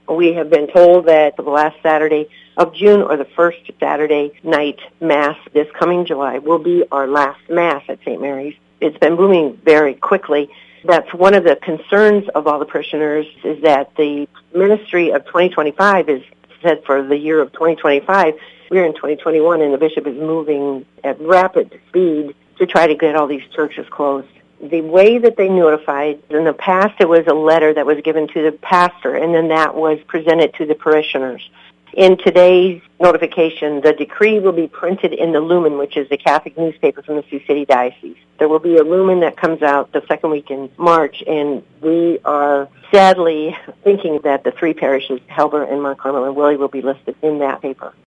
We have been told that the last Saturday of June or the first Saturday night Mass this coming July will be our last Mass at St. Mary's. It's been moving very quickly. That's one of the concerns of all the parishioners, is that the ministry of 2025 is said for the year of 2025. We're in 2021, and the bishop is moving at rapid speed to try to get all these churches closed. The way that they notified, in the past it was a letter that was given to the pastor, and then that was presented to the parishioners. In today's notification, the decree will be printed in the Lumen, which is the Catholic newspaper from the Sioux City Diocese. There will be a Lumen that comes out the second week in March, and we are sadly thinking that the three parishes, Helber and Mount Carmel and Willie, will be listed in that paper.